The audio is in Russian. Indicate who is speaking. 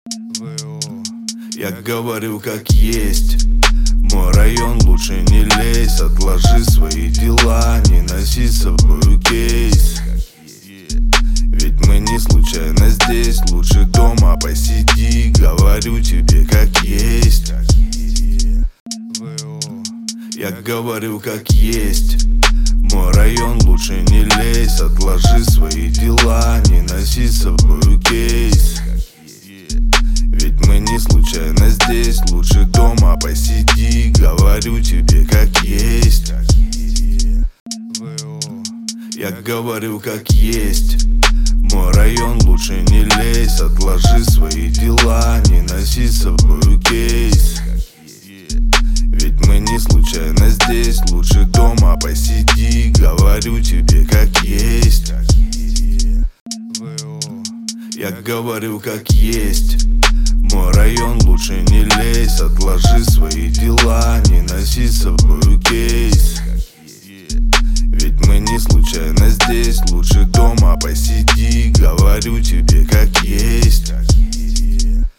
Speaker 1: Я говорю как есть. Мой район лучше не лезь. Отложи свои дела, не носи с собой кейс. Ведь мы не случайно здесь. Лучше дома посиди. Говорю тебе как есть. Я говорю как есть. Мой район лучше не лезь. Отложи свои дела, не носи с собой кейс. Ведь мы не случайно здесь. Лучше дома посиди. Говорю тебе как есть. Я говорю как есть. Мой район лучше не лезь. Отложи свои дела, не носи с собой кейс. Ведь мы не случайно здесь. Лучше дома посиди. Говорю тебе как есть. Я говорю как есть. Мой район лучше не лезь. Отложи свои дела, не носи с собой кейс. Ведь мы не случайно здесь. Лучше дома посиди.